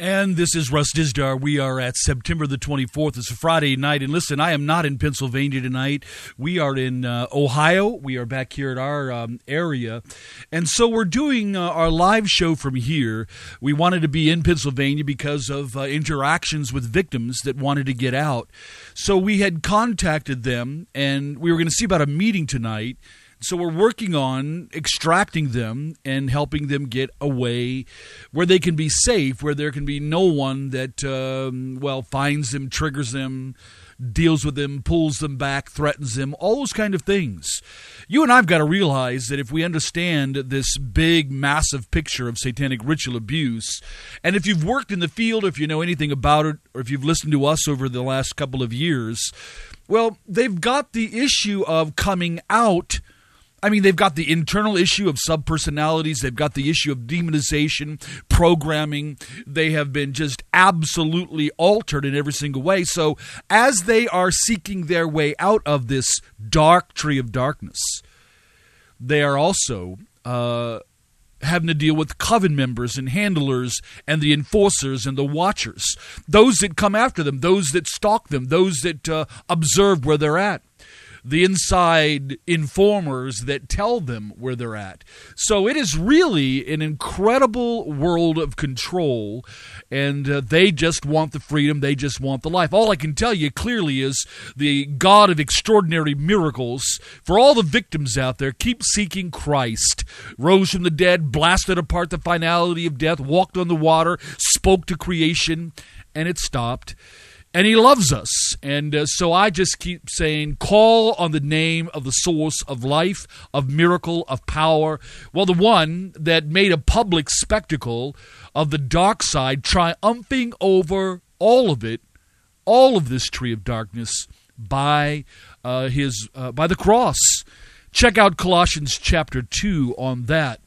And this is Russ Dizdar. We are at September the 24th. It's a Friday night. And listen, I am not in Pennsylvania tonight. We are in Ohio. We are back here at our area. And so we're doing our live show from here. We wanted to be in Pennsylvania because of interactions with victims that wanted to get out. So we had contacted them, and we were going to see about a meeting tonight. So we're working on extracting them and helping them get away where they can be safe, where there can be no one that, finds them, triggers them, deals with them, pulls them back, threatens them, all those kind of things. You and I have got to realize that if we understand this big, massive picture of satanic ritual abuse, and if you've worked in the field, if you know anything about it, or if you've listened to us over the last couple of years, well, they've got the issue of coming out. I mean, they've got the internal issue of subpersonalities. They've got the issue of demonization, programming. They have been just absolutely altered in every single way. So as they are seeking their way out of this dark tree of darkness, they are also having to deal with coven members and handlers and the enforcers and the watchers, those that come after them, those that stalk them, those that observe where they're at, the inside informers that tell them where they're at. So it is really an incredible world of control, and they just want the freedom. They just want the life. All I can tell you clearly is the God of extraordinary miracles, for all the victims out there, keep seeking Christ. Rose from the dead, blasted apart the finality of death, walked on the water, spoke to creation, and it stopped. And he loves us. And so I just keep saying, call on the name of the source of life, of miracle, of power. Well, the one that made a public spectacle of the dark side, triumphing over all of it, all of this tree of darkness by the cross. Check out Colossians chapter 2 on that.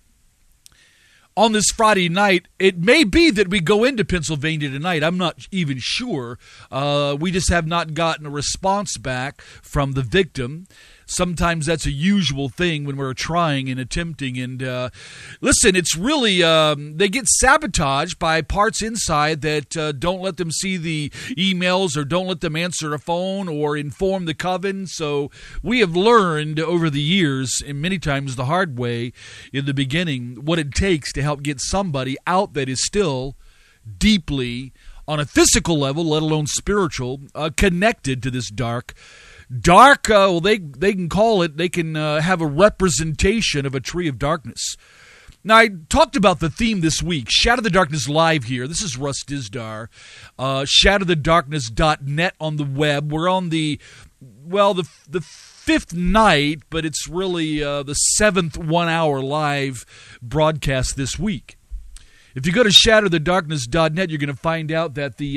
On this Friday night, it may be that we go into Pennsylvania tonight. I'm not even sure. We just have not gotten a response back from the victim. Sometimes that's a usual thing when we're trying and attempting. And listen, it's really, they get sabotaged by parts inside that don't let them see the emails or don't let them answer a phone or inform the coven. So we have learned over the years, and many times the hard way in the beginning, what it takes to help get somebody out that is still deeply, on a physical level, let alone spiritual, connected to this dark, well, they can call it, they can have a representation of a tree of darkness. Now, I talked about the theme this week, Shadow the Darkness Live here. This is Russ Dizdar, shadowthedarkness.net on the web. We're on the fifth night, but it's really the seventh 1 hour live broadcast this week. If you go to shadowthedarkness.net, you're going to find out that the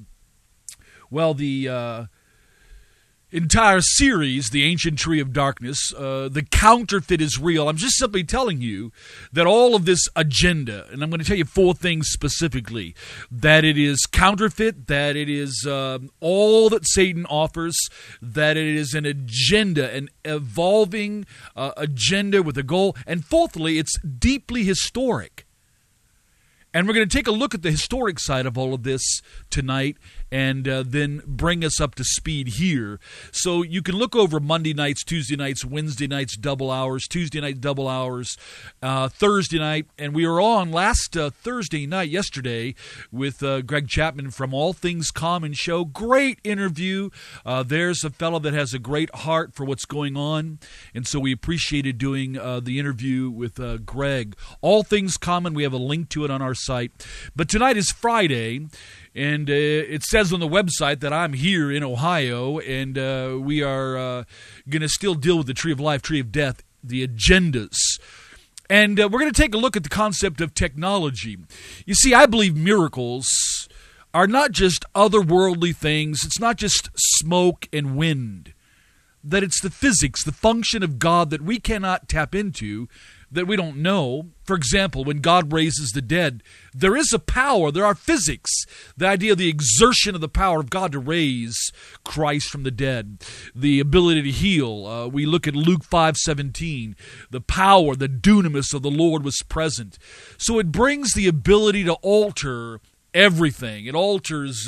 entire series, The Ancient Tree of Darkness, the counterfeit is real. I'm just simply telling you that all of this agenda, and I'm going to tell you four things specifically, that it is counterfeit, that it is all that Satan offers, that it is an agenda, an evolving agenda with a goal, and fourthly, it's deeply historic. And we're going to take a look at the historic side of all of this tonight and then bring us up to speed here. So you can look over Monday nights, Tuesday nights, Wednesday nights, double hours, Tuesday night, double hours, Thursday night. And we were on last Thursday night, yesterday, with Greg Chapman from All Things Common Show. Great interview. There's a fellow that has a great heart for what's going on. And so we appreciated doing the interview with Greg. All Things Common, we have a link to it on our site. But tonight is Friday, and it says on the website that I'm here in Ohio, and we are going to still deal with the tree of life, tree of death, the agendas. And we're going to take a look at the concept of technology. You see, I believe miracles are not just otherworldly things. It's not just smoke and wind. That it's the physics, the function of God that we cannot tap into, that we don't know. For example, when God raises the dead, there is a power, there are physics, the idea of the exertion of the power of God to raise Christ from the dead, the ability to heal. We look at Luke 5:17, the power, the dunamis of the Lord was present. So it brings the ability to alter everything. It alters,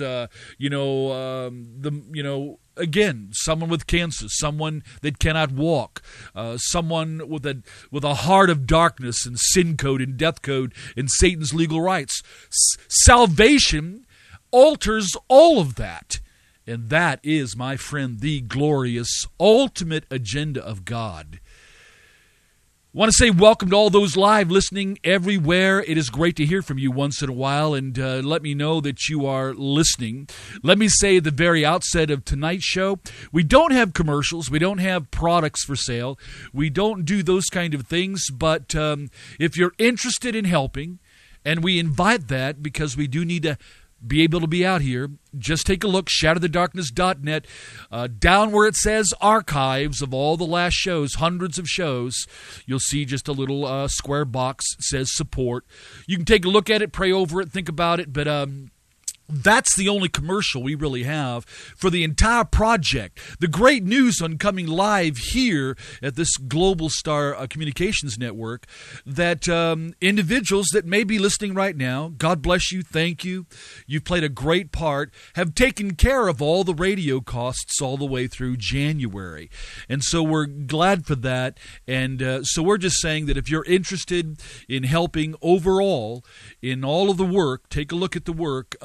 again, someone with cancer, someone that cannot walk, someone with a heart of darkness and sin code and death code and Satan's legal rights. Salvation alters all of that. And that is, my friend, the glorious ultimate agenda of God. I want to say welcome to all those live listening everywhere. It is great to hear from you once in a while, and let me know that you are listening. Let me say at the very outset of tonight's show, we don't have commercials. We don't have products for sale. We don't do those kind of things, but if you're interested in helping, and we invite that because we do need to be able to be out here, just take a look, shatterthedarkness.net, down where it says archives of all the last shows, hundreds of shows, you'll see just a little square box that says support. You can take a look at it, pray over it, think about it, but that's the only commercial we really have for the entire project. The great news on coming live here at this Global Star Communications Network, that individuals that may be listening right now, God bless you, thank you, you've played a great part, have taken care of all the radio costs all the way through January. And so we're glad for that. And so we're just saying that if you're interested in helping overall in all of the work, take a look at the work,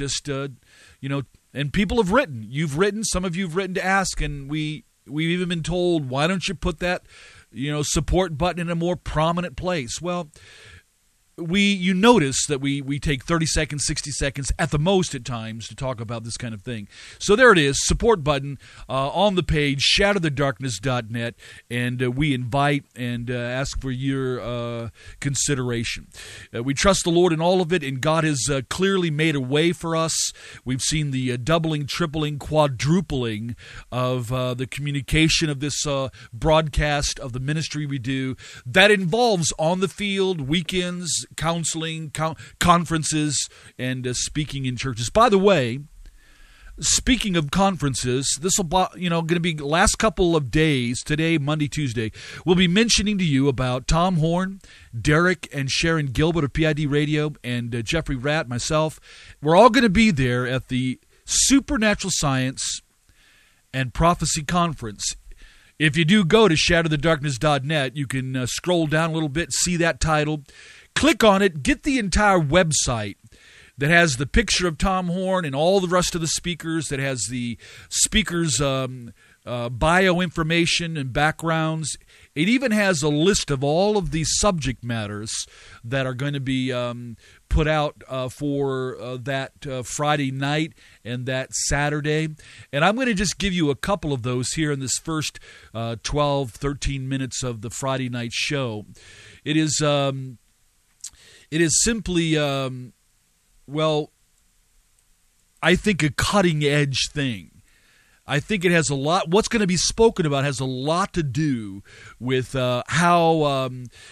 and people have written. You've written. Some of you have written to ask, and we've even been told, why don't you put that, support button in a more prominent place? Well, you notice that we take 30 seconds, 60 seconds at the most at times to talk about this kind of thing. So there it is, support button on the page, shatterthedarkness.net, and we invite and ask for your consideration. We trust the Lord in all of it, and God has clearly made a way for us. We've seen the doubling, tripling, quadrupling of the communication of this broadcast of the ministry we do. That involves on the field, weekends, counseling, conferences, and speaking in churches. By the way, speaking of conferences, this will going to be the last couple of days, today, Monday, Tuesday, we'll be mentioning to you about Tom Horn, Derek and Sharon Gilbert of PID Radio, and Jeffrey Ratt, myself. We're all going to be there at the Supernatural Science and Prophecy Conference. If you do go to shatterthedarkness.net, you can scroll down a little bit, see that title. Click on it, get the entire website that has the picture of Tom Horn and all the rest of the speakers, that has the speakers' bio information and backgrounds. It even has a list of all of the subject matters that are going to be put out for that Friday night and that Saturday. And I'm going to just give you a couple of those here in this first 12, 13 minutes of the Friday night show. It is simply, I think a cutting-edge thing. I think it has a lot. What's going to be spoken about has a lot to do with how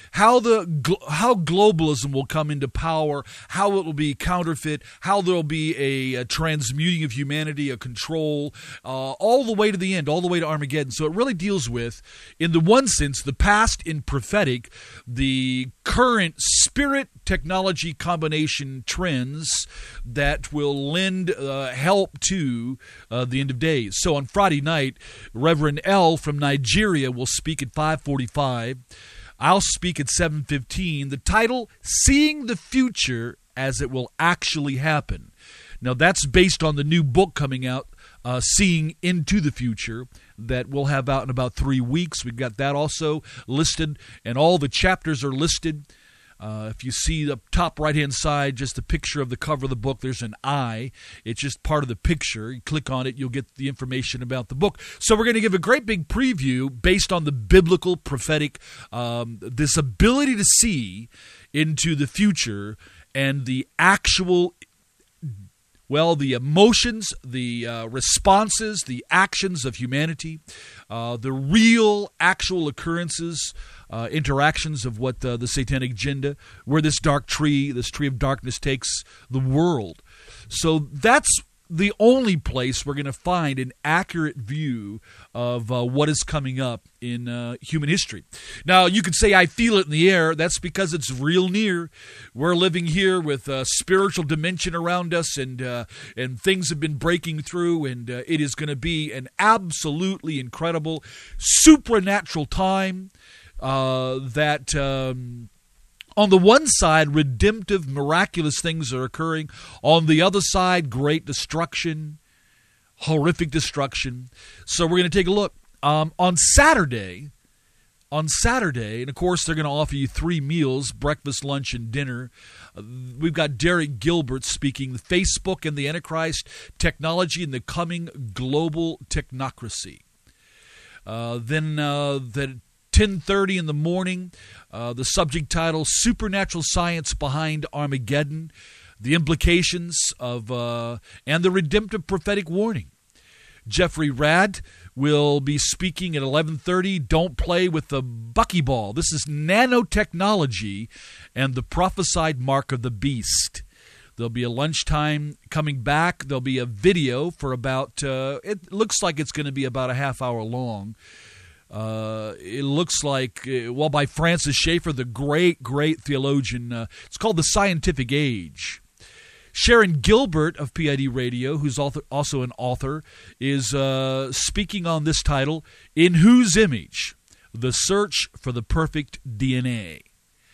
globalism will come into power, how it will be counterfeit, how there will be a transmuting of humanity, a control, all the way to the end, all the way to Armageddon. So it really deals with, in the one sense, the past in prophetic, the current spirit technology combination trends that will lend help to the end of days. So on Friday night, Reverend L from Nigeria will speak at 5:45. I'll speak at 7:15. The title, Seeing the Future as It Will Actually Happen. Now that's based on the new book coming out, Seeing Into the Future, that we'll have out in about 3 weeks. We've got that also listed, and all the chapters are listed. If you see the top right-hand side, just the picture of the cover of the book, there's an eye. It's just part of the picture. You click on it, you'll get the information about the book. So we're going to give a great big preview based on the biblical, prophetic, this ability to see into the future and the actual, the emotions, the responses, the actions of humanity, the real, actual occurrences, interactions of what the satanic agenda, where this tree of darkness takes the world. So that's the only place we're going to find an accurate view of what is coming up in human history. Now, you could say, I feel it in the air. That's because it's real near. We're living here with a spiritual dimension around us, and things have been breaking through, and it is going to be an absolutely incredible, supernatural time that... on the one side, redemptive, miraculous things are occurring. On the other side, great destruction, horrific destruction. So we're going to take a look. On Saturday, and of course they're going to offer you 3 meals, breakfast, lunch, and dinner. We've got Derek Gilbert speaking, the Facebook and the Antichrist, Technology and the Coming Global Technocracy. Then the 10:30 in the morning, the subject title, Supernatural Science Behind Armageddon, the Implications of and the Redemptive Prophetic Warning. Jeffrey Rad will be speaking at 11:30, Don't Play with the Buckyball. This is nanotechnology and the prophesied mark of the beast. There'll be a lunchtime coming back. There'll be a video for about, it looks like it's going to be about a half hour long. It looks like, by Francis Schaeffer, the great, great theologian. It's called The Scientific Age. Sharon Gilbert of PID Radio, who's also an author, is speaking on this title, In Whose Image? The Search for the Perfect DNA.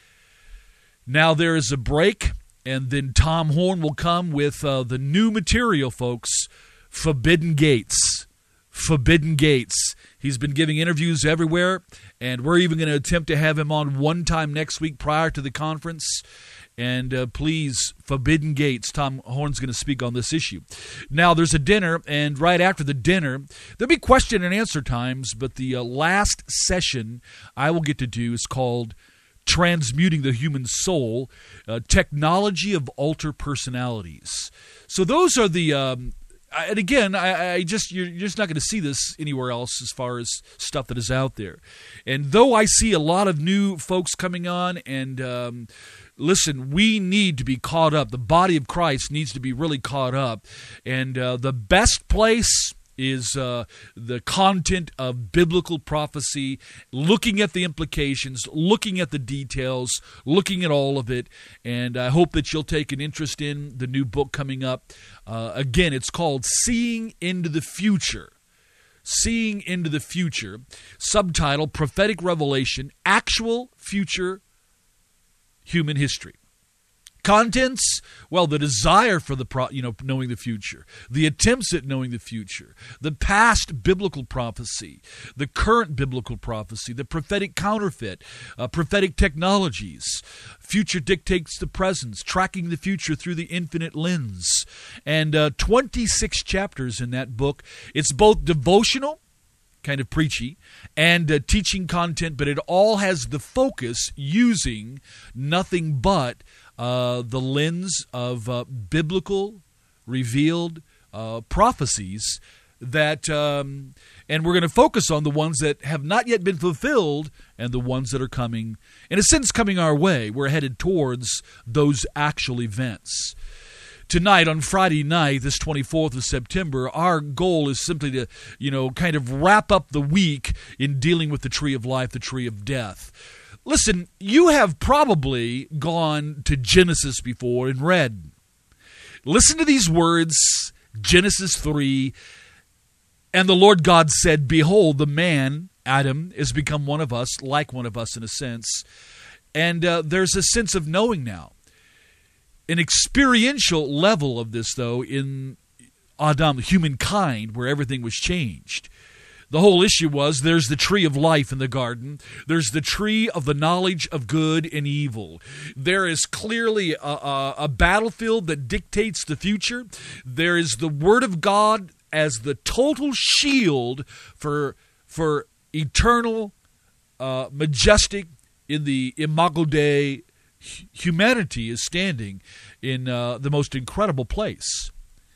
Now there is a break, and then Tom Horn will come with the new material, folks, Forbidden Gates. Forbidden Gates. He's been giving interviews everywhere, and we're even going to attempt to have him on one time next week prior to the conference. And please, Forbidden Gates, Tom Horn's going to speak on this issue. Now, there's a dinner, and right after the dinner, there'll be question and answer times, but the last session I will get to do is called Transmuting the Human Soul, Technology of Alter Personalities. So those are the... and again, you're just not going to see this anywhere else as far as stuff that is out there. And though I see a lot of new folks coming on, and listen, we need to be caught up. The body of Christ needs to be really caught up. And the best place is the content of biblical prophecy, looking at the implications, looking at the details, looking at all of it. And I hope that you'll take an interest in the new book coming up. Again, it's called Seeing into the Future. Seeing into the Future. Subtitle, Prophetic Revelation, Actual Future Human History. Contents, well, the desire for knowing the future, the attempts at knowing the future, the past biblical prophecy, the current biblical prophecy, the prophetic counterfeit, prophetic technologies, future dictates the present, tracking the future through the infinite lens, and 26 chapters in that book. It's both devotional, kind of preachy, and teaching content, but it all has the focus using nothing but the lens of biblical revealed prophecies that, and we're going to focus on the ones that have not yet been fulfilled and the ones that are coming, in a sense, coming our way. We're headed towards those actual events. Tonight, on Friday night, this 24th of September, our goal is simply to, kind of wrap up the week in dealing with the tree of life, the tree of death. Listen, you have probably gone to Genesis before and read. Listen to these words, Genesis 3, and the Lord God said, Behold, the man, Adam, is become one of us, like one of us in a sense. And there's a sense of knowing now. An experiential level of this, though, in Adam, humankind, where everything was changed. The whole issue was there's the tree of life in the garden. There's the tree of the knowledge of good and evil. There is clearly a battlefield that dictates the future. There is the Word of God as the total shield for eternal, majestic, in the Imago Dei, humanity is standing in the most incredible place.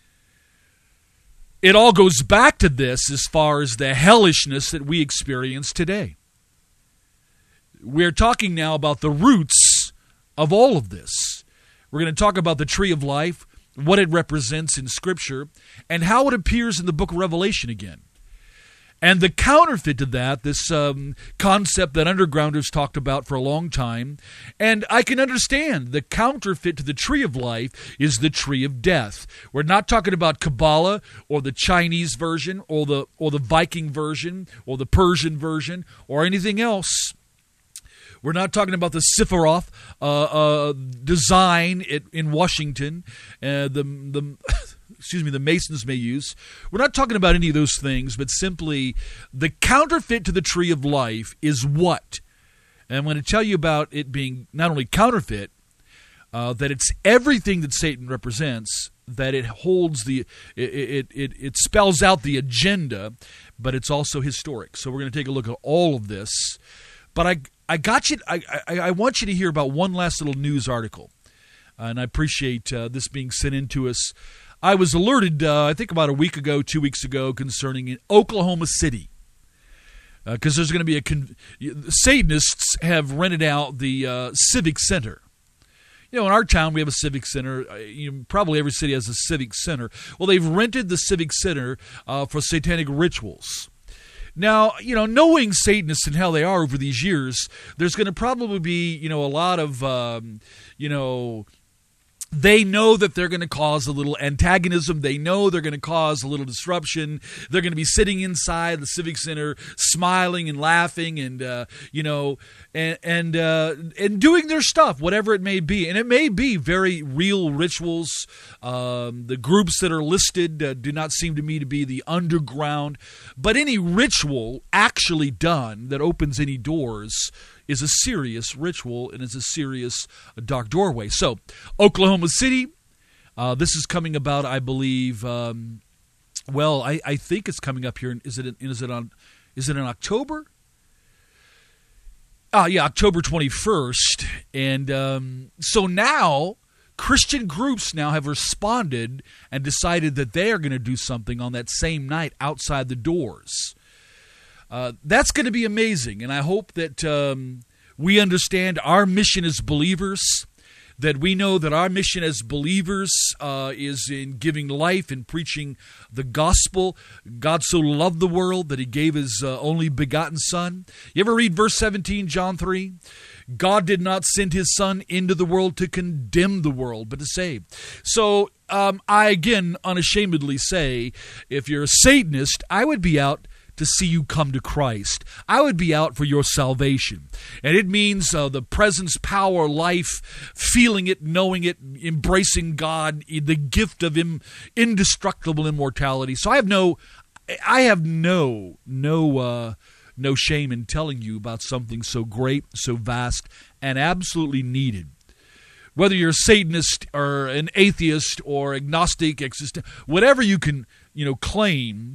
It all goes back to this as far as the hellishness that we experience today. We're talking now about the roots of all of this. We're going to talk about the tree of life. what it represents in Scripture, and how it appears in the book of Revelation again. And the counterfeit to that, this concept that undergrounders talked about for a long time, and I can understand the counterfeit to the tree of life is the tree of death. We're not talking about Kabbalah or the Chinese version or the Viking version or the Persian version or anything else. We're not talking about the Sephiroth design in Washington, the Masons may use. We're not talking about any of those things, but simply the counterfeit to the tree of life is what? And I'm going to tell you about it being not only counterfeit, that it's everything that Satan represents, that it holds it spells out the agenda, but it's also historic. So we're going to take a look at all of this. But I want you to hear about one last little news article, and I appreciate this being sent in to us. I was alerted, I think about a week ago, 2 weeks ago, concerning Oklahoma City, because there's going to be Satanists have rented out the Civic Center. In our town, we have a Civic Center. Probably every city has a Civic Center. Well, they've rented the Civic Center for satanic rituals. Now, knowing Satanists and how they are over these years, there's going to probably be, a lot of, they know that they're going to cause a little antagonism. They know they're going to cause a little disruption. They're going to be sitting inside the Civic Center, smiling and laughing, and doing their stuff, whatever it may be. And it may be very real rituals. The groups that are listed do not seem to me to be the underground. But any ritual actually done that opens any doors is a serious ritual and is a serious dark doorway. So, Oklahoma City, this is coming about, I believe. I think it's coming up here. Is it in October? October 21st. And so now Christian groups now have responded and decided that they are going to do something on that same night outside the doors. That's going to be amazing, and I hope that we understand our mission as believers, that we know that our mission as believers is in giving life and preaching the gospel. God so loved the world that he gave his only begotten Son. You ever read verse 17, John 3? God did not send his Son into the world to condemn the world, but to save. So I again unashamedly say, if you're a Satanist, I would be out to see you come to Christ. I would be out for your salvation. And it means the presence, power, life, feeling it, knowing it, embracing God, the gift of indestructible immortality. So I have no shame in telling you about something so great, so vast, and absolutely needed. Whether you're a Satanist or an atheist or agnostic, whatever you can, claim,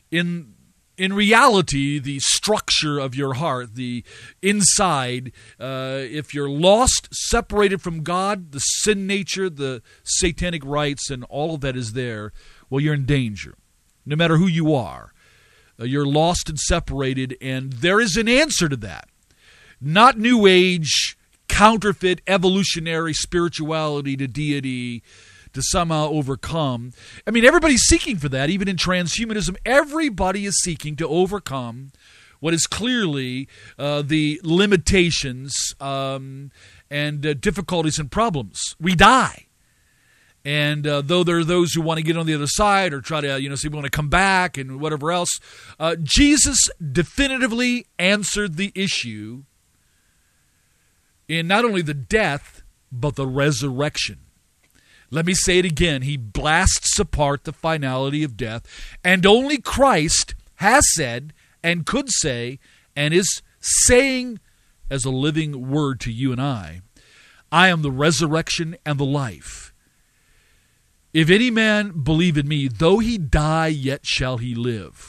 in reality, the structure of your heart, the inside, if you're lost, separated from God, the sin nature, the satanic rites, and all of that is there, well, you're in danger. No matter who you are, you're lost and separated, and there is an answer to that. Not New Age, counterfeit, evolutionary spirituality to deity, to somehow overcome. I mean, everybody's seeking for that. Even in transhumanism, everybody is seeking to overcome what is clearly the limitations and difficulties and problems. We die. And though there are those who want to get on the other side or try to, say we want to come back and whatever else, Jesus definitively answered the issue in not only the death, but the resurrection. Let me say it again. He blasts apart the finality of death. And only Christ has said and could say and is saying as a living word to you and I am the resurrection and the life. If any man believe in me, though he die, yet shall he live.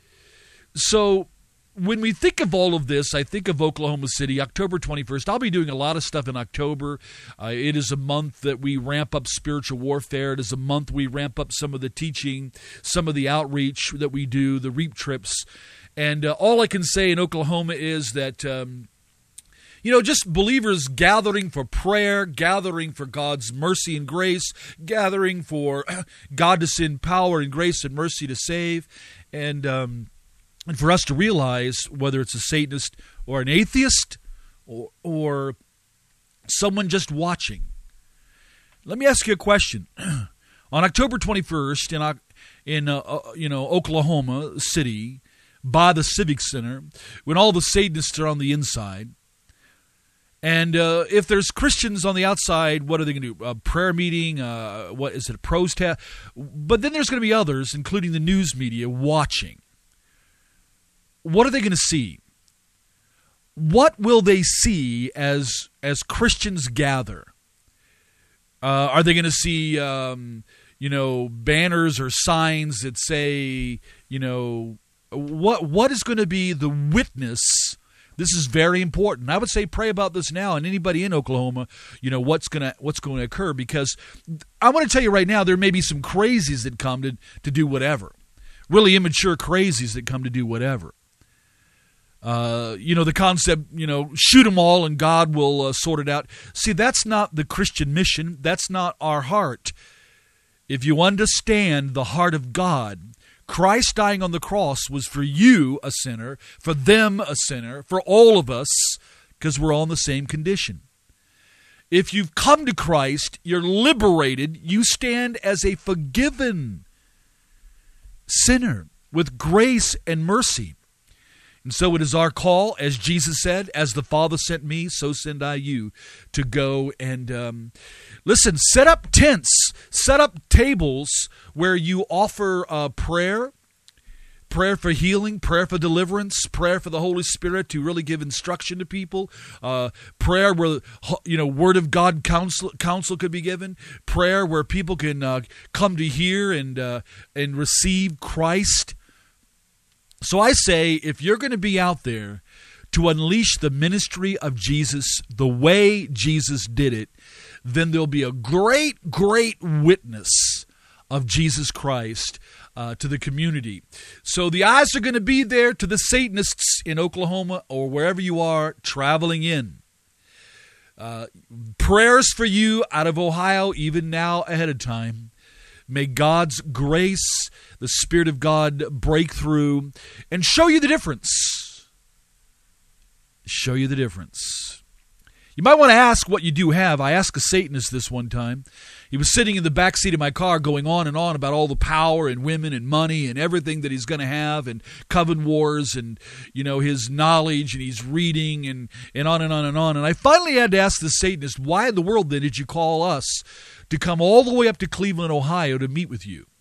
So when we think of all of this, I think of Oklahoma City, October 21st. I'll be doing a lot of stuff in October. It is a month that we ramp up spiritual warfare. It is a month we ramp up some of the teaching, some of the outreach that we do, the REAP trips. And all I can say in Oklahoma is that, Just believers gathering for prayer, gathering for God's mercy and grace, gathering for God to send power and grace and mercy to save, and for us to realize whether it's a Satanist or an atheist or someone just watching. Let me ask you a question. On October 21st in Oklahoma City, by the Civic Center, when all the Satanists are on the inside, and if there's Christians on the outside, what are they going to do? A prayer meeting? What is it? A protest? But then there's going to be others, including the news media, watching. What are they going to see? What will they see as Christians gather? Are they going to see, banners or signs that say, what is going to be the witness? This is very important. I would say pray about this now, and anybody in Oklahoma, what's going to occur, because I want to tell you right now, there may be some crazies that come to do whatever, really immature crazies that come to do whatever. The concept, shoot them all and God will sort it out. See, that's not the Christian mission. That's not our heart. If you understand the heart of God, Christ dying on the cross was for you, a sinner, for them, a sinner, for all of us, because we're all in the same condition. If you've come to Christ, you're liberated. You stand as a forgiven sinner with grace and mercy. And so it is our call, as Jesus said, as the Father sent me, so send I you, to go and, listen, set up tents, set up tables where you offer prayer for healing, prayer for deliverance, prayer for the Holy Spirit to really give instruction to people, prayer where, Word of God counsel could be given, prayer where people can come to hear and receive Christ. So I say, if you're going to be out there to unleash the ministry of Jesus the way Jesus did it, then there'll be a great, great witness of Jesus Christ to the community. So the eyes are going to be there to the Satanists in Oklahoma or wherever you are traveling in. Prayers for you out of Ohio, even now ahead of time. May God's grace, the Spirit of God, break through and show you the difference. Show you the difference. You might want to ask what you do have. I asked a Satanist this one time. He was sitting in the back seat of my car going on and on about all the power and women and money and everything that he's going to have, and coven wars and, his knowledge, and he's reading and on and on and on. And I finally had to ask the Satanist, why in the world then did you call us to come all the way up to Cleveland, Ohio to meet with you?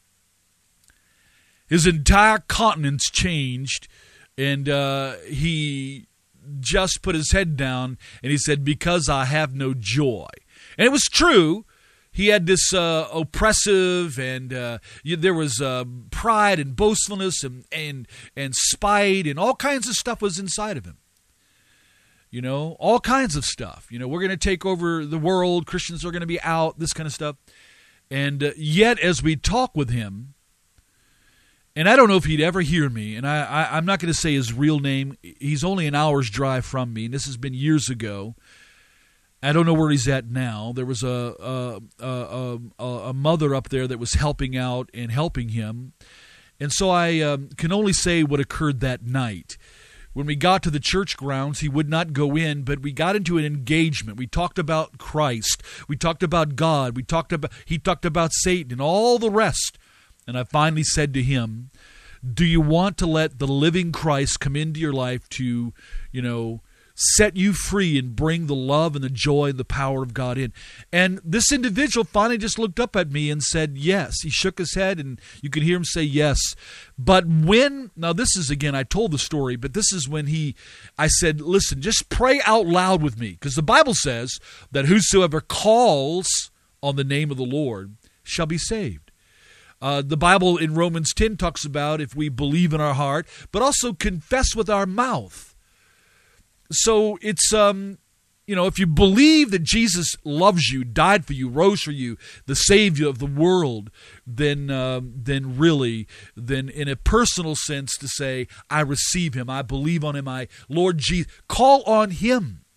His entire countenance changed, and he just put his head down, and he said, because I have no joy. And it was true. He had this oppressive, and there was pride and boastfulness and spite, and all kinds of stuff was inside of him. All kinds of stuff. We're going to take over the world. Christians are going to be out, this kind of stuff. And yet, as we talk with him, and I don't know if he'd ever hear me, and I'm not going to say his real name. He's only an hour's drive from me, and this has been years ago. I don't know where he's at now. There was a mother up there that was helping out and helping him. And so I can only say what occurred that night. When we got to the church grounds, he would not go in, but we got into an engagement. We talked about Christ. We talked about God. He talked about Satan and all the rest. And I finally said to him, do you want to let the living Christ come into your life to, set you free and bring the love and the joy and the power of God in? And this individual finally just looked up at me and said yes. He shook his head, and you could hear him say yes. But now this is, again, I told the story, but this is when I said, listen, just pray out loud with me, because the Bible says that whosoever calls on the name of the Lord shall be saved. The Bible in Romans 10 talks about if we believe in our heart, but also confess with our mouth. So it's, if you believe that Jesus loves you, died for you, rose for you, the Savior of the world, then in a personal sense to say, I receive him, I believe on him, Lord Jesus, call on him.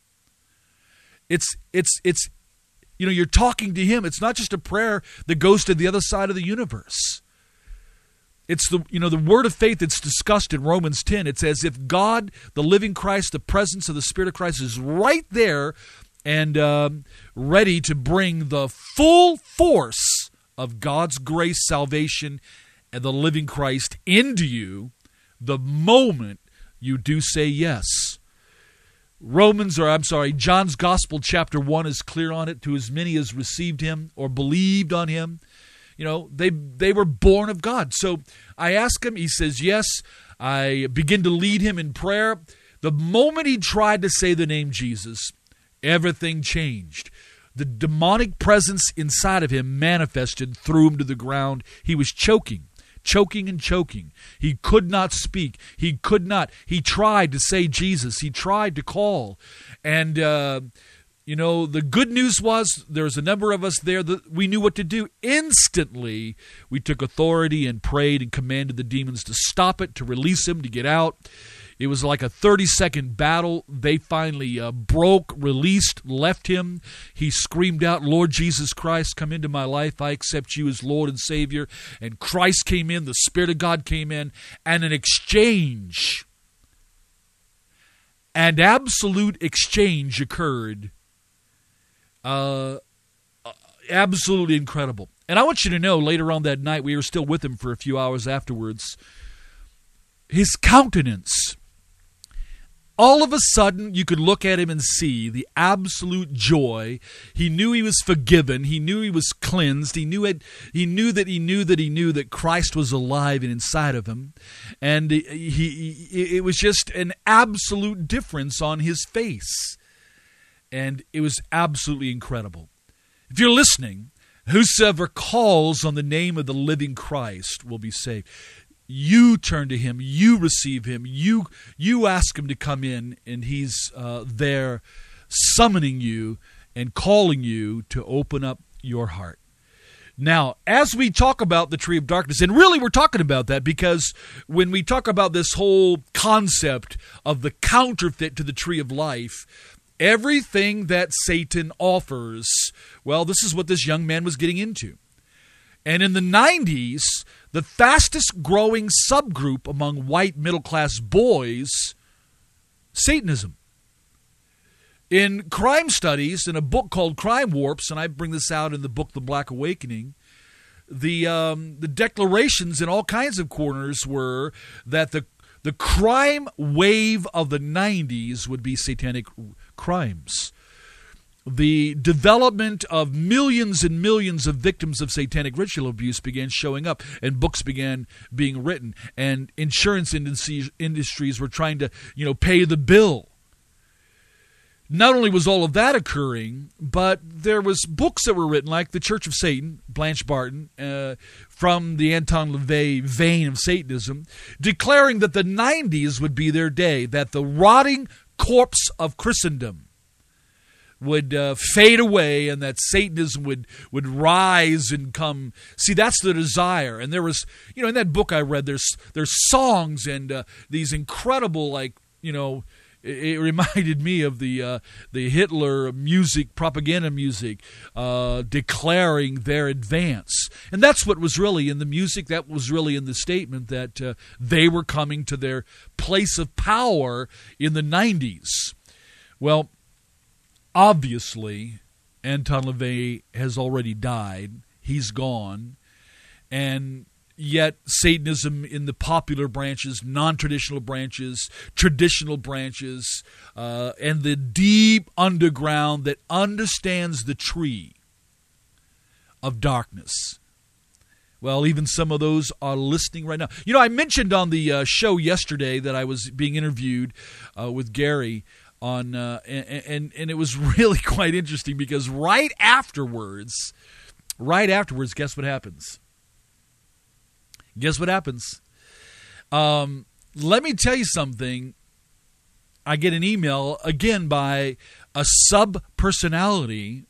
It's you're talking to him. It's not just a prayer that goes to the other side of the universe. It's the word of faith that's discussed in Romans 10. It's as if God, the living Christ, the presence of the Spirit of Christ is right there and ready to bring the full force of God's grace, salvation, and the living Christ into you the moment you do say yes. John's Gospel chapter 1 is clear on it. To as many as received him or believed on him, they were born of God. So I ask him, he says yes. I begin to lead him in prayer. The moment he tried to say the name Jesus, everything changed. The demonic presence inside of him manifested, threw him to the ground. He was choking and choking. He could not speak. He tried to say Jesus. He tried to call. And, the good news was there was a number of us there that we knew what to do. Instantly, we took authority and prayed and commanded the demons to stop it, to release him, to get out. It was like a 30-second battle. They finally broke, released, left him. He screamed out, "Lord Jesus Christ, come into my life. I accept you as Lord and Savior." And Christ came in, the Spirit of God came in, and an exchange, and absolute exchange occurred. Absolutely incredible. And I want you to know, later on that night, we were still with him for a few hours afterwards, his countenance, all of a sudden, you could look at him and see the absolute joy. He knew he was forgiven. He knew he was cleansed. He knew that Christ was alive and inside of him. And it was just an absolute difference on his face. And it was absolutely incredible. If you're listening, whosoever calls on the name of the living Christ will be saved. You turn to him, you receive him, you ask him to come in, and he's there summoning you and calling you to open up your heart. Now, as we talk about the tree of darkness, and really we're talking about that because when we talk about this whole concept of the counterfeit to the tree of life, everything that Satan offers, well, this is what this young man was getting into. And in the 90s, the fastest growing subgroup among white middle-class boys, Satanism. In crime studies, in a book called Crime Warps, and I bring this out in the book The Black Awakening, the declarations in all kinds of corners were that the crime wave of the 90s would be satanic crimes. The development of millions and millions of victims of satanic ritual abuse began showing up, and books began being written, and insurance industries were trying to, pay the bill. Not only was all of that occurring, but there was books that were written, like The Church of Satan, Blanche Barton, from the Anton LaVey vein of Satanism, declaring that the 90s would be their day, that the rotting corpse of Christendom would fade away, and that Satanism would rise and come. See, that's the desire. And there was, in that book I read, there's songs and these incredible, it reminded me of the Hitler music, propaganda music, declaring their advance. And that's what was really in the music. That was really in the statement that they were coming to their place of power in the 90s. Well, obviously, Anton LaVey has already died. He's gone. And yet Satanism in the popular branches, non-traditional branches, traditional branches, and the deep underground that understands the tree of darkness. Well, even some of those are listening right now. I mentioned on the show yesterday that I was being interviewed with Gary on, and it was really quite interesting because right afterwards, guess what happens? Guess what happens? Let me tell you something. I get an email, again, by a sub-personality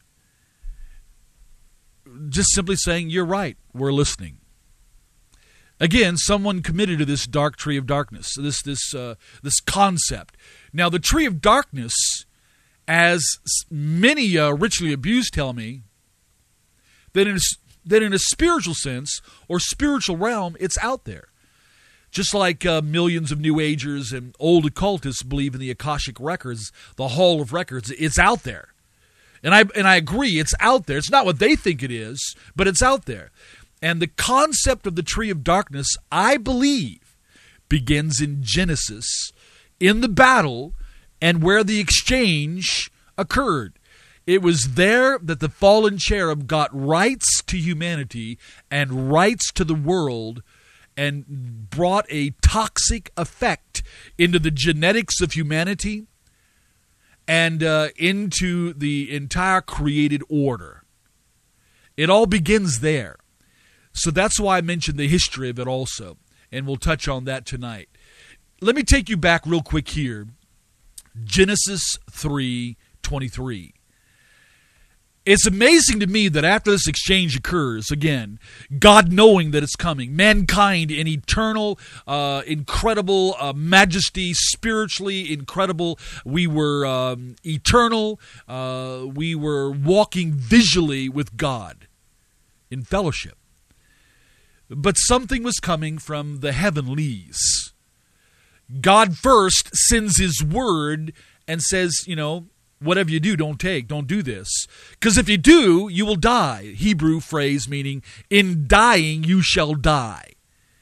just simply saying, "You're right, we're listening." Again, someone committed to this dark tree of darkness, this concept. Now, the tree of darkness as many richly abused tell me, that in a spiritual sense or spiritual realm, it's out there. Just like millions of New Agers and old occultists believe in the Akashic Records, the Hall of Records, it's out there. And I agree, it's out there. It's not what they think it is, but it's out there. And the concept of the tree of darkness, I believe, begins in Genesis, in the battle, and where the exchange occurred. It was there that the fallen cherub got rights to humanity and rights to the world and brought a toxic effect into the genetics of humanity and into the entire created order. It all begins there. So that's why I mentioned the history of it also, and we'll touch on that tonight. Let me take you back real quick here. Genesis 3:23. It's amazing to me that after this exchange occurs, again, God knowing that it's coming, mankind in eternal, incredible majesty, spiritually incredible. We were eternal. We were walking visually with God in fellowship. But something was coming from the heavenlies. God first sends His word and says, whatever you do, don't do this. Because if you do, you will die. Hebrew phrase meaning, in dying you shall die.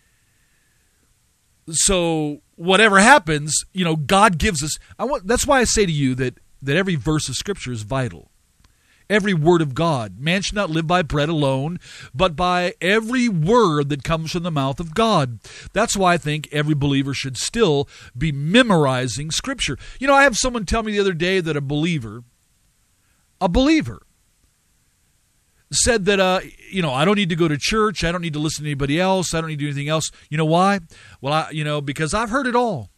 So whatever happens, God gives us. That's why I say to you that every verse of Scripture is vital. Every word of God. Man should not live by bread alone, but by every word that comes from the mouth of God. That's why I think every believer should still be memorizing Scripture. I have someone tell me the other day that a believer said that, I don't need to go to church. I don't need to listen to anybody else. I don't need to do anything else. You know why? Well, because I've heard it all.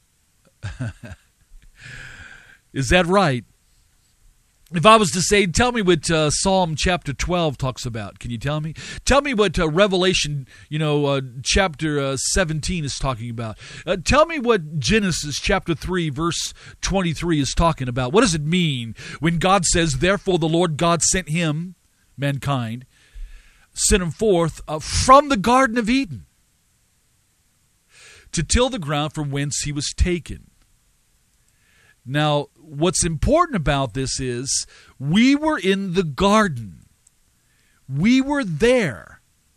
Is that right? If I was to say, tell me what Psalm chapter 12 talks about, can you tell me? Tell me what Revelation, chapter 17 is talking about. Tell me what Genesis chapter 3, verse 23 is talking about. What does it mean when God says, therefore the Lord God sent him, mankind, sent him forth from the Garden of Eden to till the ground from whence he was taken. Now, what's important about this is we were in the garden. We were there.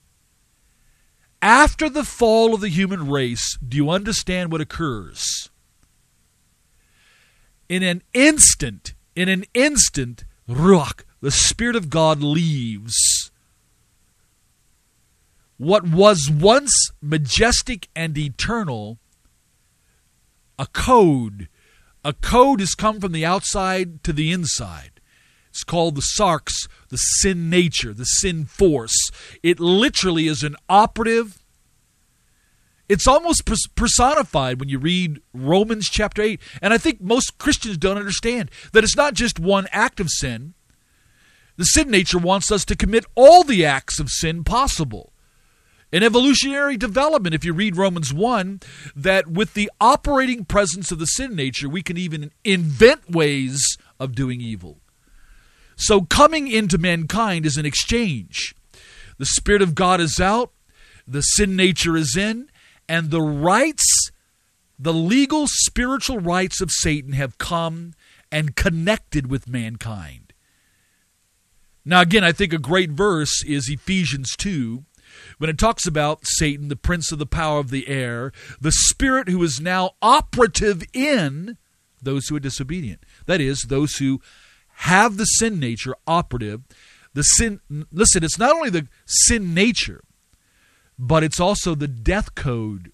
After the fall of the human race, do you understand what occurs? In an instant, Ruach, the Spirit of God leaves. What was once majestic and eternal, a code. A code has come from the outside to the inside. It's called the sarx, the sin nature, the sin force. It literally is an operative. It's almost personified when you read Romans chapter 8. And I think most Christians don't understand that it's not just one act of sin. The sin nature wants us to commit all the acts of sin possible. In evolutionary development, if you read Romans 1, that with the operating presence of the sin nature, we can even invent ways of doing evil. So coming into mankind is an exchange. The Spirit of God is out, the sin nature is in, and the rights, the legal spiritual rights of Satan have come and connected with mankind. Now again, I think a great verse is Ephesians 2, when it talks about Satan, the prince of the power of the air, the spirit who is now operative in those who are disobedient. That is, those who have the sin nature operative. Listen, it's not only the sin nature, but it's also the death code.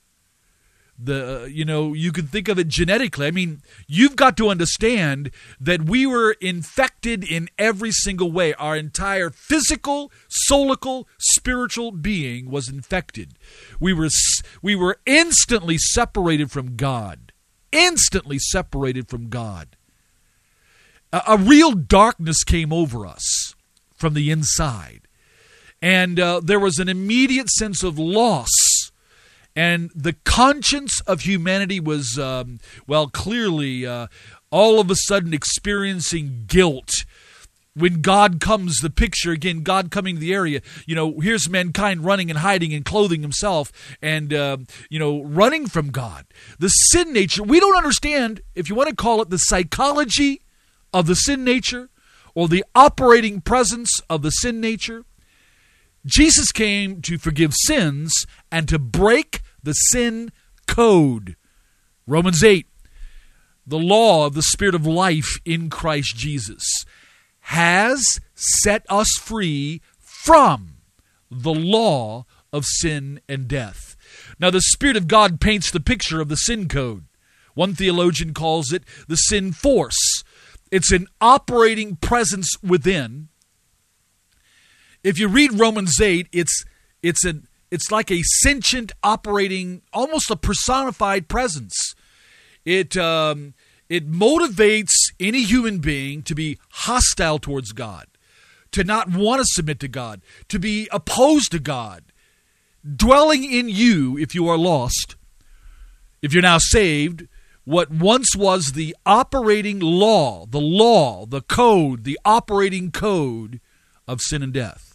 You can think of it genetically. I mean, you've got to understand that we were infected in every single way. Our entire physical, soulical, spiritual being was infected. We were instantly separated from God. Instantly separated from God. A real darkness came over us from the inside. And there was an immediate sense of loss. And the conscience of humanity was, clearly all of a sudden experiencing guilt. When God comes, the picture, again, God coming to the area, here's mankind running and hiding and clothing himself and, running from God. The sin nature, we don't understand, if you want to call it the psychology of the sin nature or the operating presence of the sin nature. Jesus came to forgive sins and to break the sin code. Romans 8, the law of the Spirit of life in Christ Jesus has set us free from the law of sin and death. Now, the Spirit of God paints the picture of the sin code. One theologian calls it the sin force. It's an operating presence within. If you read Romans 8, it's like a sentient operating, almost a personified presence. It motivates any human being to be hostile towards God, to not want to submit to God, to be opposed to God, dwelling in you if you are lost. If you're now saved, what once was the operating law, the code, the operating code of sin and death.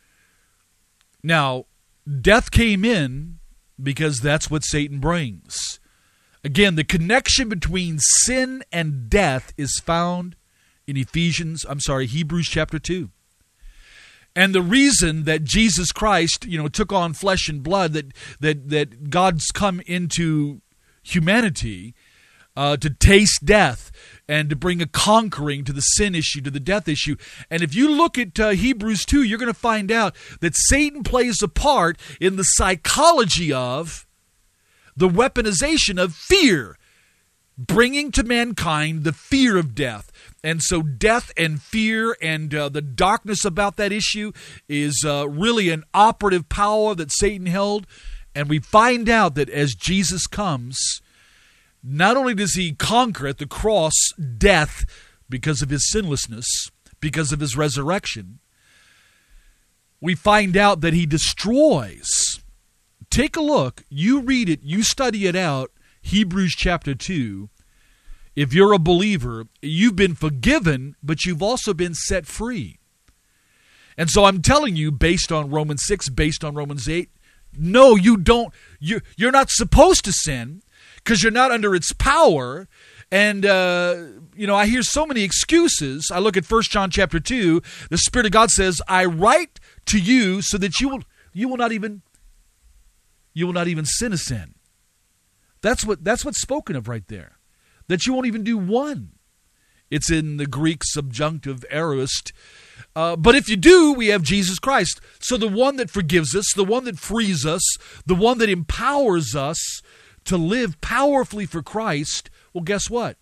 Now, death came in because that's what Satan brings. Again, the connection between sin and death is found in Hebrews chapter 2. And the reason that Jesus Christ, took on flesh and blood, that God's come into humanity to taste death and to bring a conquering to the sin issue, to the death issue. And if you look at Hebrews 2, you're going to find out that Satan plays a part in the psychology of the weaponization of fear, bringing to mankind the fear of death. And so death and fear and the darkness about that issue is really an operative power that Satan held. And we find out that as Jesus comes, not only does he conquer at the cross death because of his sinlessness, because of his resurrection, we find out that he destroys. Take a look, you read it, you study it out, Hebrews chapter 2. If you're a believer, you've been forgiven, but you've also been set free. And so I'm telling you, based on Romans 6, based on Romans 8, no, you don't. You're not supposed to sin because you're not under its power. And, I hear so many excuses. I look at 1 John chapter 2. The Spirit of God says, I write to you so that you will not even sin a sin. That's what's spoken of right there. That you won't even do one. It's in the Greek subjunctive aorist. But if you do, we have Jesus Christ. So the one that forgives us, the one that frees us, the one that empowers us to live powerfully for Christ, well, guess what?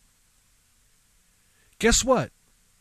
Guess what?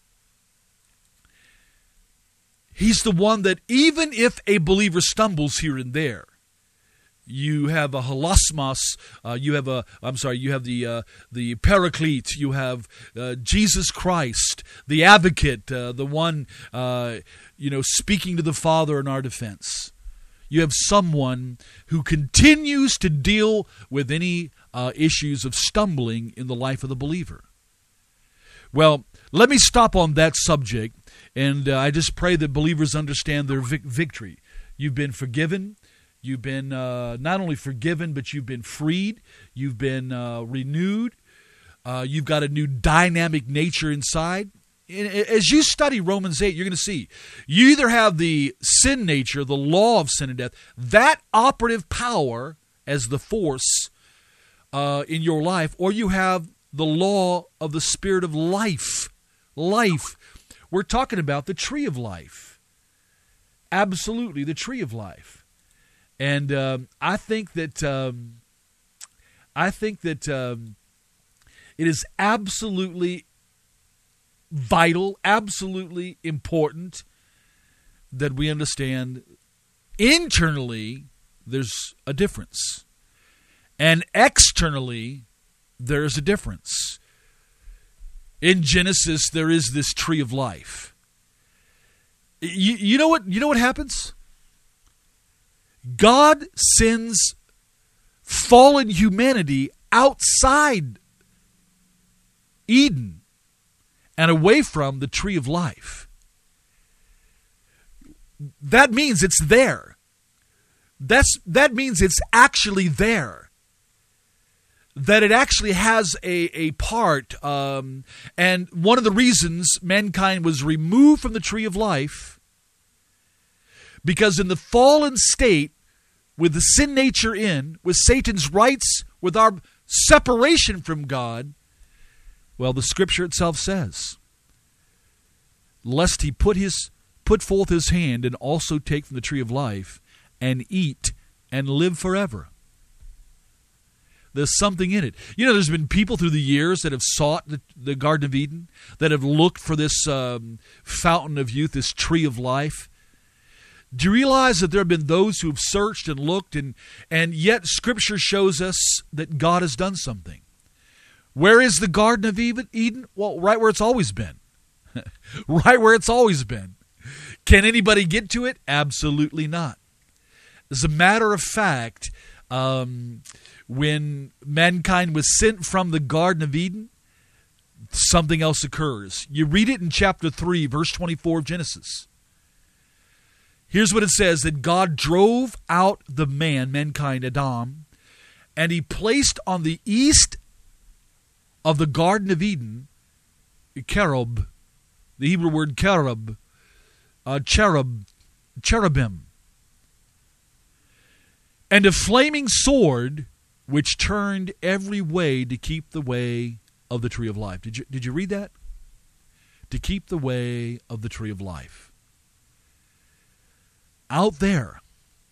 He's the one that even if a believer stumbles here and there, you have a hilasmos, you have the paraclete, you have Jesus Christ, the advocate, the one, speaking to the Father in our defense. You have someone who continues to deal with any issues of stumbling in the life of the believer. Well, let me stop on that subject, and I just pray that believers understand their victory. You've been forgiven. You've been not only forgiven, but you've been freed. You've been renewed. You've got a new dynamic nature inside. As you study Romans 8, you're going to see you either have the sin nature, the law of sin and death, that operative power as the force in your life, or you have the law of the Spirit of life. Life. We're talking about the tree of life. Absolutely, the tree of life. And I think that it is absolutely vital, absolutely important that we understand internally there's a difference, and externally there's a difference. In Genesis, there is this tree of life. You know what happens? God sends fallen humanity outside Eden and away from the tree of life. That means it's there. That means it's actually there. That it actually has a part. And one of the reasons mankind was removed from the tree of life, because in the fallen state, with the sin nature in, with Satan's rights, with our separation from God, well, the Scripture itself says, lest he put forth his hand and also take from the tree of life and eat and live forever. There's something in it. You know, there's been people through the years that have sought the Garden of Eden, that have looked for this fountain of youth, this tree of life. Do you realize that there have been those who have searched and looked, and yet Scripture shows us that God has done something? Where is the Garden of Eden? Well, right where it's always been. Right where it's always been. Can anybody get to it? Absolutely not. As a matter of fact, when mankind was sent from the Garden of Eden, something else occurs. You read it in chapter 3, verse 24 of Genesis. Here's what it says, that God drove out the mankind, Adam, and he placed on the east of the Garden of Eden, cherub, the Hebrew word cherubim, and a flaming sword which turned every way to keep the way of the tree of life. Did you read that? To keep the way of the tree of life. Out there.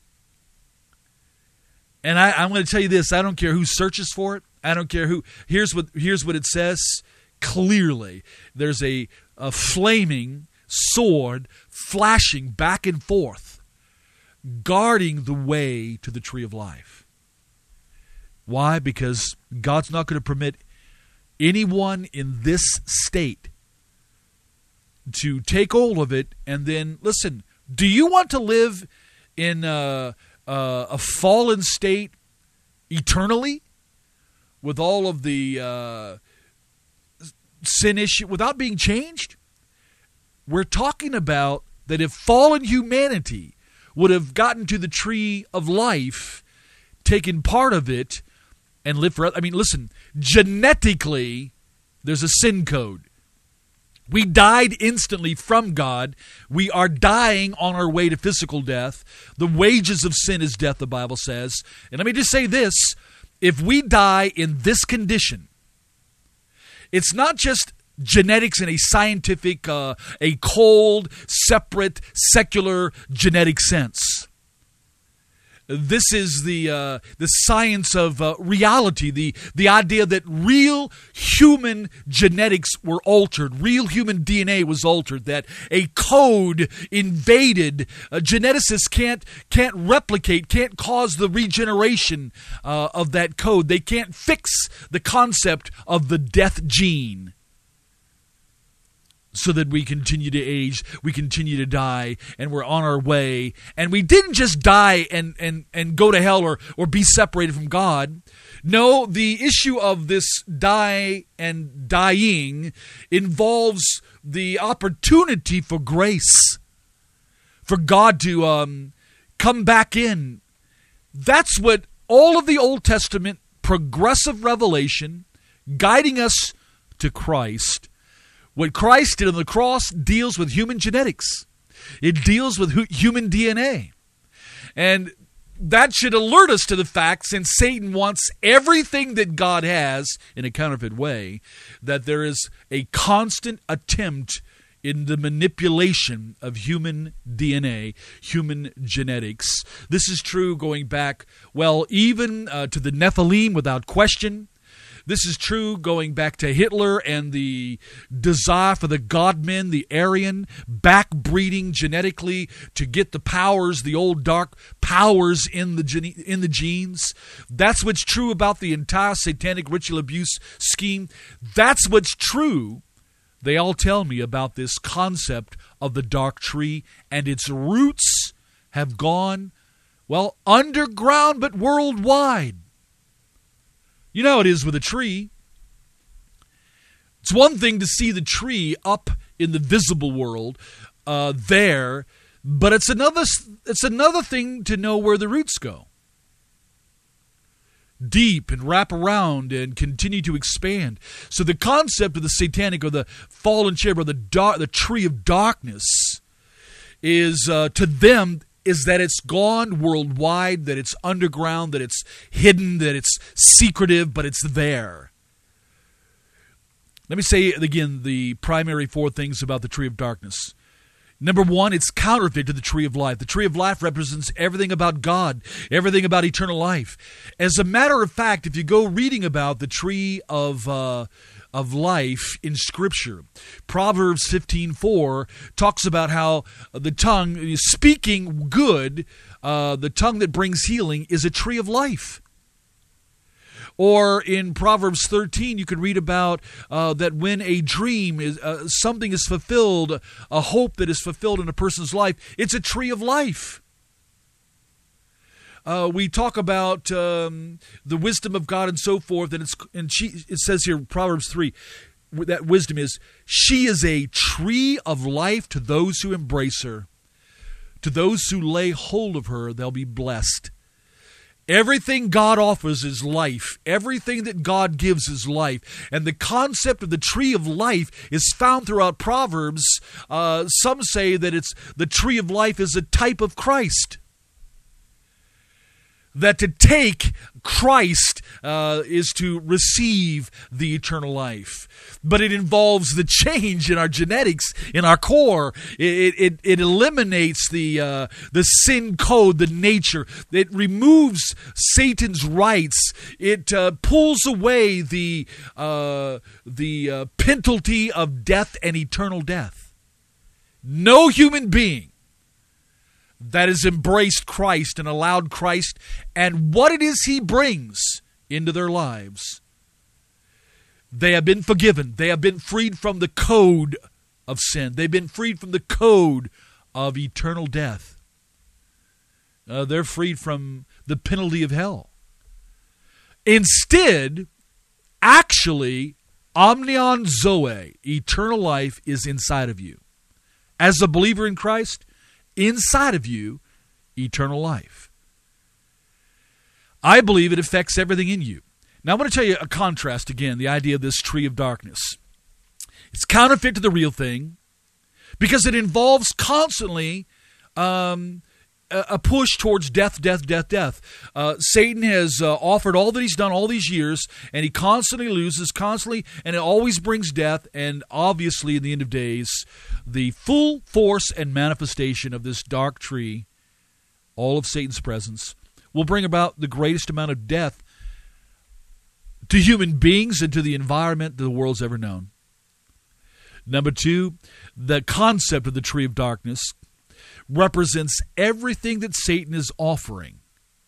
And I'm going to tell you this, I don't care who searches for it. I don't care who. Here's what it says clearly. There's a flaming sword flashing back and forth, guarding the way to the tree of life. Why? Because God's not going to permit anyone in this state to take hold of it and then, listen, do you want to live in a fallen state eternally with all of the sin issue without being changed? We're talking about that if fallen humanity would have gotten to the tree of life, taken part of it, and lived forever. I mean, listen, genetically, there's a sin code. We died instantly from God. We are dying on our way to physical death. The wages of sin is death, the Bible says. And let me just say this. If we die in this condition, it's not just genetics in a scientific, a cold, separate, secular genetic sense. This is the science of reality, the idea that real human genetics were altered, real human DNA was altered, that a code invaded. Geneticists can't replicate, can't cause the regeneration of that code. They can't fix the concept of the death gene, so that we continue to age, we continue to die, and we're on our way. And we didn't just die and go to hell or be separated from God. No, the issue of this die and dying involves the opportunity for grace, for God to come back in. That's what all of the Old Testament progressive revelation guiding us to Christ. What Christ did on the cross deals with human genetics. It deals with human DNA. And that should alert us to the fact, since Satan wants everything that God has in a counterfeit way, that there is a constant attempt in the manipulation of human DNA, human genetics. This is true going back, well, even to the Nephilim without question. This is true going back to Hitler and the desire for the God-men, the Aryan, backbreeding genetically to get the powers, the old dark powers in the genes. That's what's true about the entire satanic ritual abuse scheme. That's what's true, they all tell me, about this concept of the dark tree, and its roots have gone, well, underground but worldwide. You know how it is with a tree. It's one thing to see the tree up in the visible world there, but it's another thing to know where the roots go. Deep and wrap around and continue to expand. So the concept of the satanic or the fallen cherub or the tree of darkness is to them is that it's gone worldwide, that it's underground, that it's hidden, that it's secretive, but it's there. Let me say again the primary four things about the tree of darkness. Number one, it's counterfeit to the tree of life. The tree of life represents everything about God, everything about eternal life. As a matter of fact, if you go reading about the tree of life in Scripture, Proverbs 15:4 talks about how the tongue, speaking good, the tongue that brings healing is a tree of life. Or in Proverbs 13, you can read about that when a dream is something is fulfilled, a hope that is fulfilled in a person's life, it's a tree of life. We talk about the wisdom of God and so forth, and it says here, Proverbs 3, that wisdom is, she is a tree of life to those who embrace her. To those who lay hold of her, they'll be blessed. Everything God offers is life. Everything that God gives is life. And the concept of the tree of life is found throughout Proverbs. Some say that the tree of life is a type of Christ. That to take Christ is to receive the eternal life. But it involves the change in our genetics, in our core. It eliminates the sin code, the nature. It removes Satan's rights. It pulls away the penalty of death and eternal death. No human being that has embraced Christ and allowed Christ and what it is He brings into their lives, they have been forgiven. They have been freed from the code of sin. They've been freed from the code of eternal death. They're freed from the penalty of hell. Instead, actually, Omnion Zoe, eternal life, is inside of you. As a believer in Christ, inside of you, eternal life. I believe it affects everything in you. Now, I'm going to tell you a contrast again, the idea of this tree of darkness. It's counterfeit to the real thing because it involves constantly a push towards death, death, death, death. Satan has offered all that he's done all these years, and he constantly loses, and it always brings death, and obviously, in the end of days, the full force and manifestation of this dark tree, all of Satan's presence, will bring about the greatest amount of death to human beings and to the environment that the world's ever known. Number two, the concept of the tree of darkness represents everything that Satan is offering.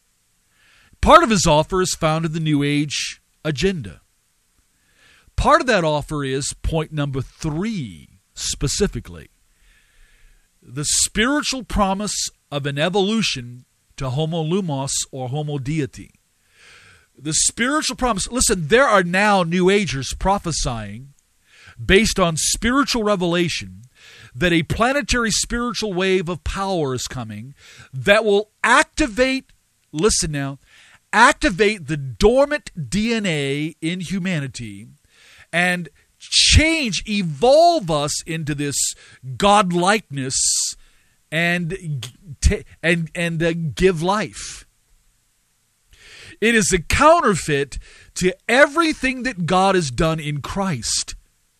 Part of his offer is found in the New Age agenda. Part of that offer is point number 3, specifically, the spiritual promise of an evolution to homo lumos or homo deity. The spiritual promise. Listen, there are now New Agers prophesying, based on spiritual revelation, that a planetary spiritual wave of power is coming that will activate, listen now, activate the dormant DNA in humanity and change, evolve us into this godlikeness and give life. It is a counterfeit to everything that God has done in Christ.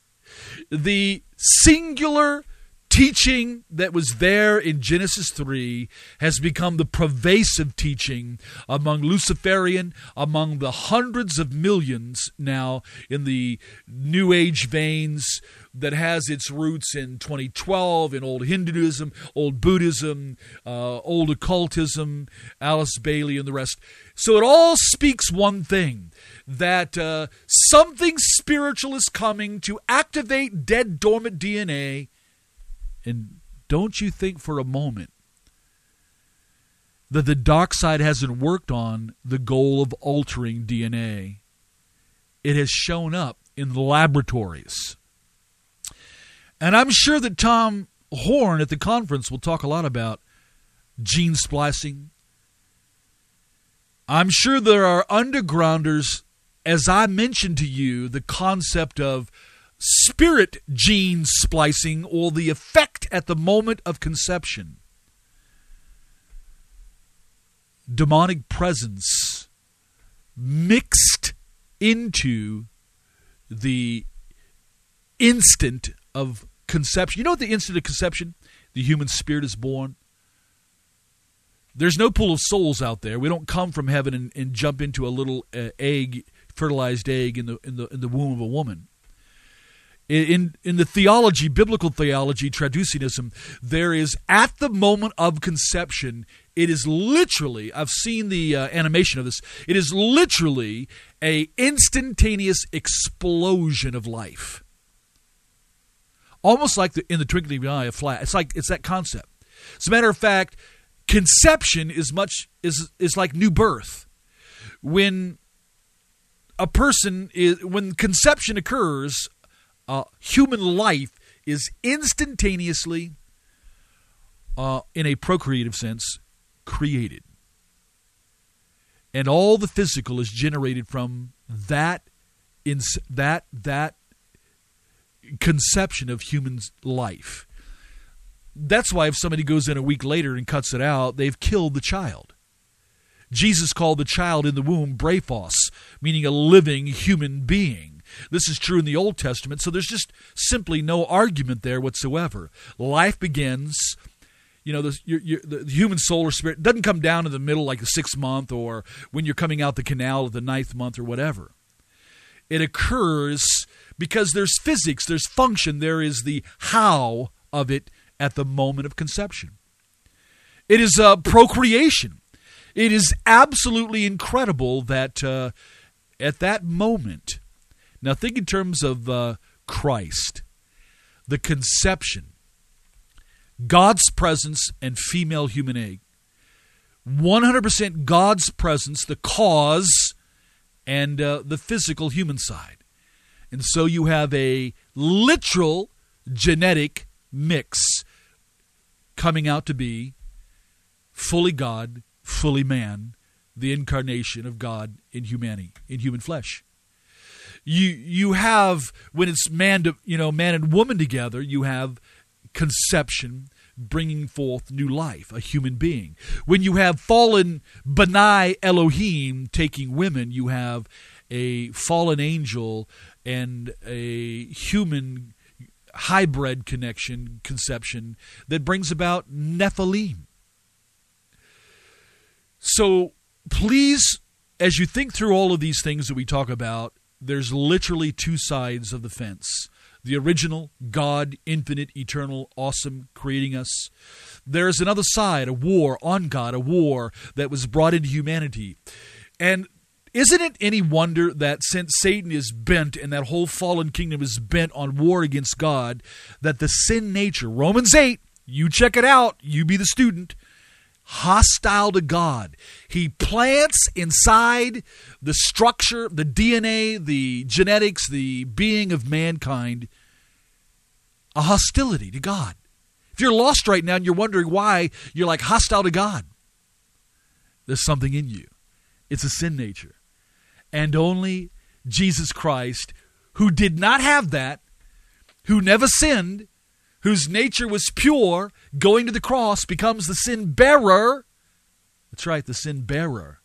The singular teaching that was there in Genesis 3 has become the pervasive teaching among Luciferian, among the hundreds of millions now in the New Age veins that has its roots in 2012, in old Hinduism, old Buddhism, old occultism, Alice Bailey and the rest. So it all speaks one thing, that something spiritual is coming to activate dead, dormant DNA. And don't you think for a moment that the dark side hasn't worked on the goal of altering DNA. It has shown up in the laboratories. And I'm sure that Tom Horn at the conference will talk a lot about gene splicing. I'm sure there are undergrounders, as I mentioned to you, the concept of spirit gene splicing, or the effect at the moment of conception. Demonic presence mixed into the instant of conception. You know what the instant of conception? The human spirit is born. There's no pool of souls out there. We don't come from heaven and jump into a little egg, fertilized egg in the womb of a woman. In the theology, biblical theology, traducianism, there is, at the moment of conception, it is literally, I've seen the animation of this, it is literally a instantaneous explosion of life. Almost like in the twinkling of an eye, a flash. It's that concept. As a matter of fact, conception is like new birth. When conception occurs, human life is instantaneously, in a procreative sense, created. And all the physical is generated from that conception of human life. That's why if somebody goes in a week later and cuts it out, they've killed the child. Jesus called the child in the womb Brephos, meaning a living human being. This is true in the Old Testament, so there's just simply no argument there whatsoever. Life begins, the human soul or spirit doesn't come down in the middle like the 6th month or when you're coming out the canal of the 9th month or whatever. It occurs because there's physics, there's function, there is the how of it at the moment of conception. It is procreation. It is absolutely incredible that at that moment, now think in terms of Christ, the conception, God's presence and female human egg, 100% God's presence, the cause, and the physical human side. And so you have a literal genetic mix coming out to be fully God, fully man, the incarnation of God in humanity, in human flesh. You have, when it's man and woman together, you have conception, bringing forth new life, a human being. When you have fallen Benai Elohim taking women, you have a fallen angel and a human hybrid conception that brings about Nephilim. So please, as you think through all of these things that we talk about, there's literally two sides of the fence. The original, God, infinite, eternal, awesome, creating us. There's another side, a war on God, a war that was brought into humanity. And isn't it any wonder that since Satan is bent and that whole fallen kingdom is bent on war against God, that the sin nature, Romans 8, you check it out, you be the student, hostile to God. He plants inside the structure, the DNA, the genetics, the being of mankind, a hostility to God. If you're lost right now and you're wondering why you're like hostile to God, there's something in you. It's a sin nature. And only Jesus Christ, who did not have that, who never sinned, whose nature was pure, going to the cross, becomes the sin bearer. That's right, the sin bearer.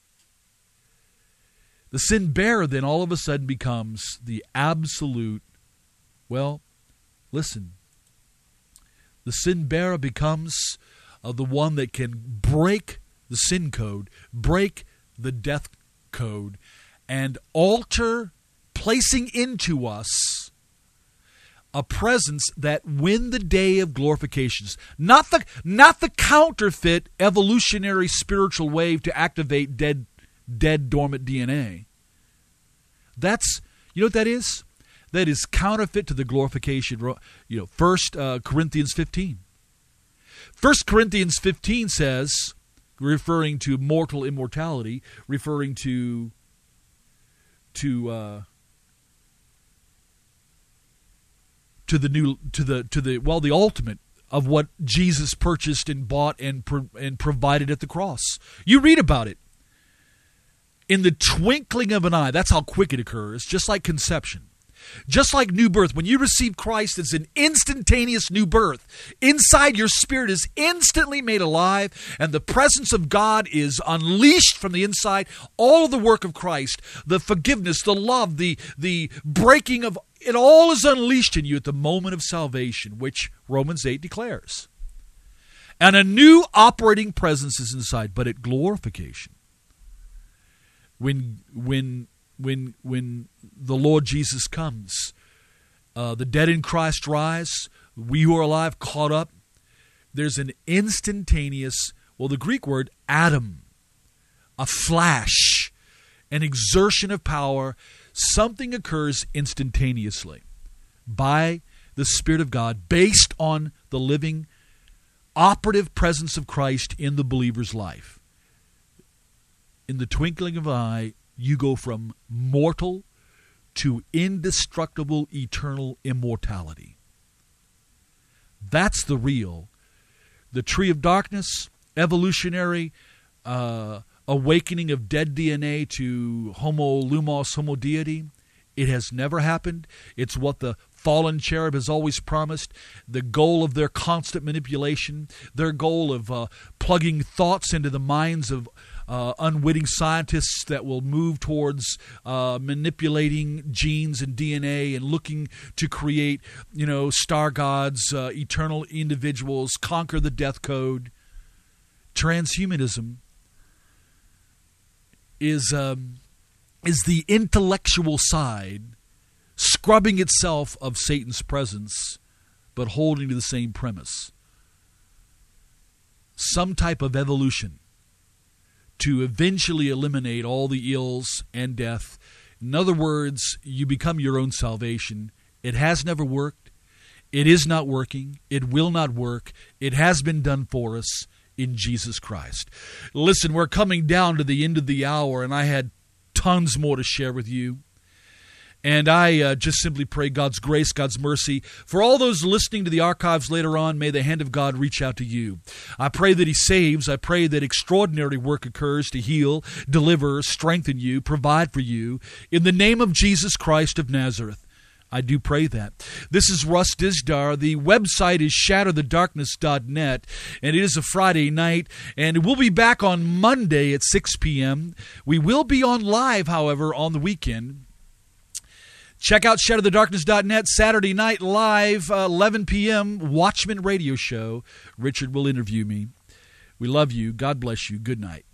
The sin bearer then all of a sudden becomes the absolute, well, listen, the sin bearer becomes the one that can break the sin code, break the death code, and alter, placing into us a presence that when the day of glorifications, not the counterfeit evolutionary spiritual wave to activate dead dormant DNA. That's, you know what that is? That is counterfeit to the glorification. 1 Corinthians 15. 1 Corinthians 15 says, referring to mortal immortality, referring to the ultimate of what Jesus purchased and bought and provided at the cross. You read about it. In the twinkling of an eye, that's how quick it occurs, just like conception. Just like new birth, when you receive Christ, it's an instantaneous new birth. Inside, your spirit is instantly made alive, and the presence of God is unleashed from the inside. All of the work of Christ, the forgiveness, the love, the breaking of it, all is unleashed in you at the moment of salvation, which Romans 8 declares. And a new operating presence is inside, but at glorification. When the Lord Jesus comes, the dead in Christ rise, we who are alive caught up. There's an instantaneous, the Greek word atom, a flash, an exertion of power. Something occurs instantaneously by the Spirit of God based on the living, operative presence of Christ in the believer's life. In the twinkling of an eye, you go from mortal to indestructible, eternal immortality. That's the real. The tree of darkness, evolutionary, awakening of dead DNA to homo lumos, homo deity. It has never happened. It's what the fallen cherub has always promised. The goal of their constant manipulation, their goal of plugging thoughts into the minds of unwitting scientists that will move towards manipulating genes and DNA and looking to create, star gods, eternal individuals, conquer the death code. Transhumanism is the intellectual side scrubbing itself of Satan's presence, but holding to the same premise. Some type of evolution to eventually eliminate all the ills and death. In other words, you become your own salvation. It has never worked. It is not working. It will not work. It has been done for us in Jesus Christ. Listen, we're coming down to the end of the hour, and I had tons more to share with you. And I just simply pray God's grace, God's mercy. For all those listening to the archives later on, may the hand of God reach out to you. I pray that He saves. I pray that extraordinary work occurs to heal, deliver, strengthen you, provide for you. In the name of Jesus Christ of Nazareth, I do pray that. This is Russ Dizdar. The website is shatterthedarkness.net, and it is a Friday night, and we'll be back on Monday at 6 p.m. We will be on live, however, on the weekend. Check out shatterthedarkness.net, Saturday night live, 11 p.m., Watchman Radio Show. Richard will interview me. We love you. God bless you. Good night.